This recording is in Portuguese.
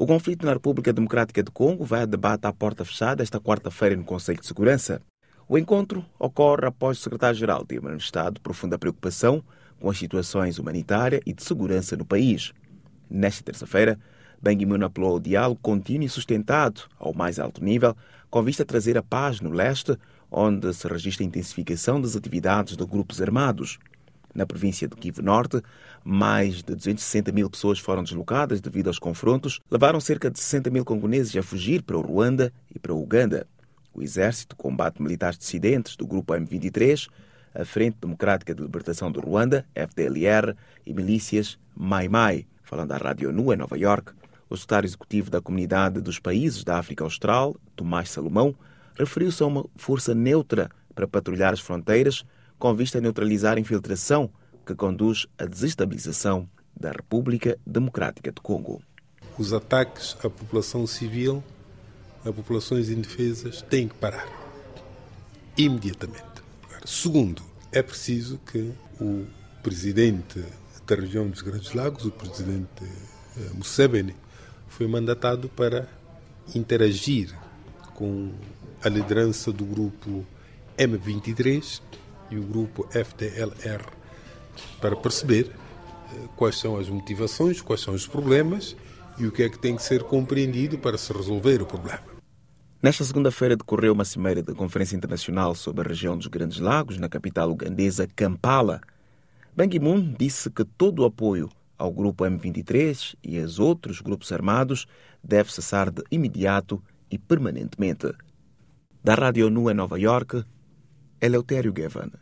O conflito na República Democrática do Congo vai a debate à porta fechada esta quarta-feira no Conselho de Segurança. O encontro ocorre após o secretário-geral ter manifestado profunda preocupação com as situações humanitária e de segurança no país. Nesta terça-feira, Ban Ki-moon apelou ao diálogo contínuo e sustentado ao mais alto nível, com vista a trazer a paz no leste, onde se registra a intensificação das atividades de grupos armados. Na província de Kivu Norte, mais de 260 mil pessoas foram deslocadas devido aos confrontos, levaram cerca de 60 mil congoneses a fugir para o Ruanda e para o Uganda. O Exército combate militares dissidentes do grupo M23, a Frente Democrática de Libertação do Ruanda, FDLR, e milícias Mai Mai. Falando à Rádio ONU em Nova York, o secretário executivo da Comunidade dos Países da África Austral, Tomás Salomão, referiu-se a uma força neutra para patrulhar as fronteiras, com vista a neutralizar a infiltração que conduz à desestabilização da República Democrática do Congo. Os ataques à população civil, a populações indefesas, têm que parar imediatamente. Segundo, é preciso que o presidente da região dos Grandes Lagos, o presidente Museveni, foi mandatado para interagir com a liderança do grupo M23 e o grupo FDLR para perceber quais são as motivações, quais são os problemas e o que é que tem que ser compreendido para se resolver o problema. Nesta segunda-feira decorreu uma cimeira da Conferência Internacional sobre a região dos Grandes Lagos, na capital ugandesa, Kampala. Ban Ki-moon disse que todo o apoio ao grupo M23 e aos outros grupos armados deve cessar de imediato e permanentemente. Da Rádio ONU em Nova York, Eleutério Gavan.